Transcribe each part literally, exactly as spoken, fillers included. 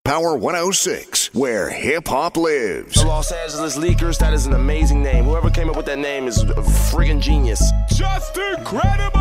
Power one oh six, where hip-hop lives. The Los Angeles Leakers, that is an amazing name. Whoever came up with that name is a friggin' genius. Just incredible!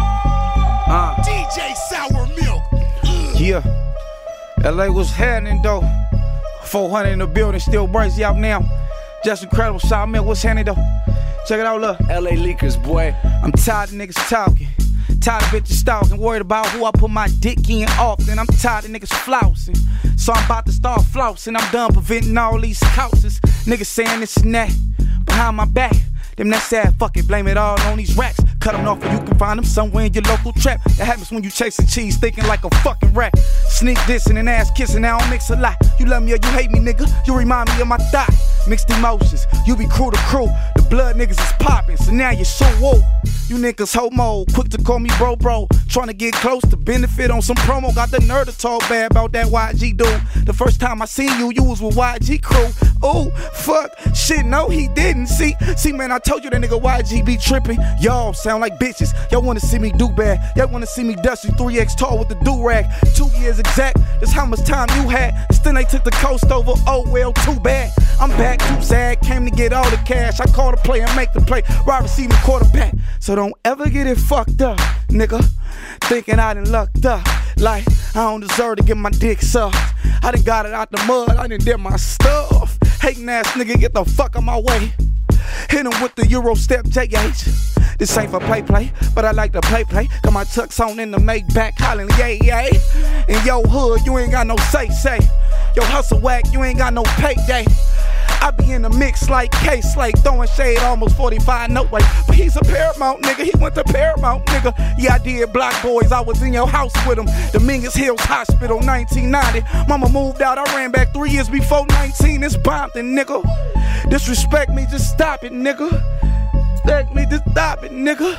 Uh, D J Sour Milk. Ugh. Yeah. L A was happening though. four hundred in the building, still crazy out now. Just incredible, Sour Milk, what's happening though? Check it out, look. L A Leakers, boy. I'm tired of niggas talking. Tired of bitches stalking, worried about who I put my dick in often. I'm tired of niggas flousing, so I'm about to start flousing. I'm done preventing all these couches. Niggas saying this and that behind my back. Them that sad, fuck it, blame it all on these racks. Cut them off and you can find them somewhere in your local trap. That happens when you chasing cheese, thinking like a fucking rat. Sneak dissing and ass kissing, I don't mix a lot. You love me or you hate me, nigga, you remind me of my thigh. Mixed emotions, you be crew to crew. The blood niggas is popping, so now you're so woke. You niggas homo, quick to call me bro bro. Trying to get close to benefit on some promo. Got the nerve to talk bad about that Y G dude. The first time I seen you, you was with Y G crew. Ooh, fuck, shit, no he didn't. See, see man, I told you that nigga Y G be tripping. Y'all sound like bitches. Y'all wanna see me do bad. Y'all wanna see me dusty three X tall with the do-rag. Two years exact, that's how much time you had. Still they took the coast over, oh well, too bad. I'm back, too sad, came to get all the cash. I call the play and make the play, wide receiving quarterback. So don't ever get it fucked up, nigga. Thinking I done lucked up, like I don't deserve to get my dick sucked. I done got it out the mud, I done did my stuff. Hating ass nigga, get the fuck out my way. Hit him with the Euro step J H. This ain't for play play, but I like to play play. Got my tux on in the make back, hollering yay yay. In your hood, you ain't got no say say. Yo hustle whack, you ain't got no payday. I be in the mix like K-Slate, throwing shade almost forty-five, no way. But he's a Paramount nigga, he went to Paramount nigga. Yeah, I did Block Boys, I was in your house with him. Dominguez Hills Hospital, nineteen ninety. Mama moved out, I ran back three years before nineteen. It's Bompton, nigga. Disrespect me, just stop it, nigga. Respect me, just stop it, nigga.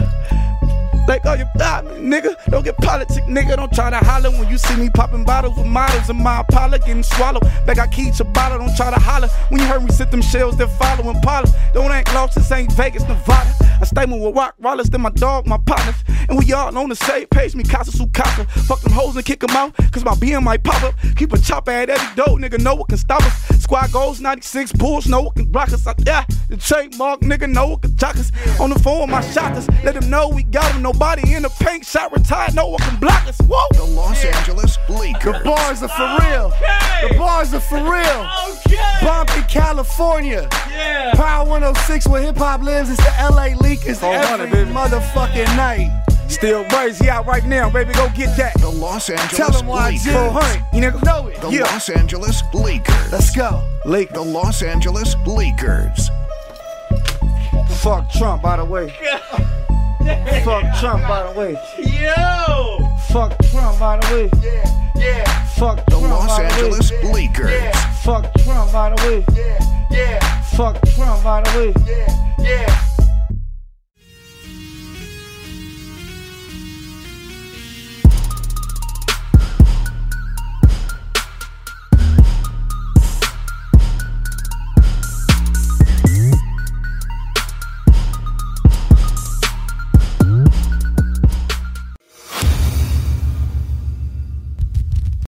Like, oh, you thought me, nigga. Don't get politic, nigga. Don't try to holler when you see me popping bottles with models and my Apollo getting swallowed. Back I keep your bottle, don't try to holler. When you heard me sit them shells, they're following Paula. Don't ain't lost, this ain't Vegas, Nevada. I stay with rock rollers, then my dog, my partners. And we all on the same page, me casa su casa. Fuck them hoes and kick them out, cause my B M might pop up. Keep a chopper at every door, nigga, know what can stop us. Squad goals, ninety-six Bulls, know what can block us. I, yeah, the trademark, nigga, know what can jock us. On the phone with my shotters, let them know we got them. Nobody in the paint shot retired, no one can block us. Whoa! The Los yeah. Angeles Leakers. The bars are for real. Okay. The bars are for real. Okay. Bompton, California. Yeah. Power one oh six, where hip hop lives. It's the L A Leakers every baby. Motherfucking night. Still crazy out right now, baby. Go get that. The Los Angeles Tell them why Leakers. four hundred, you nigga know it. The yeah. Los Angeles Leakers. Let's go. Leakers. The Los Angeles Leakers. Fuck Trump, by the way. Fuck Trump, by the way. Yo! Fuck Trump, by the way. Yeah, yeah. Fuck The Trump, Los by Angeles the way. Leakers. Yeah. Fuck Trump, by the way. Yeah, yeah. Fuck Trump, by the way. Yeah, yeah.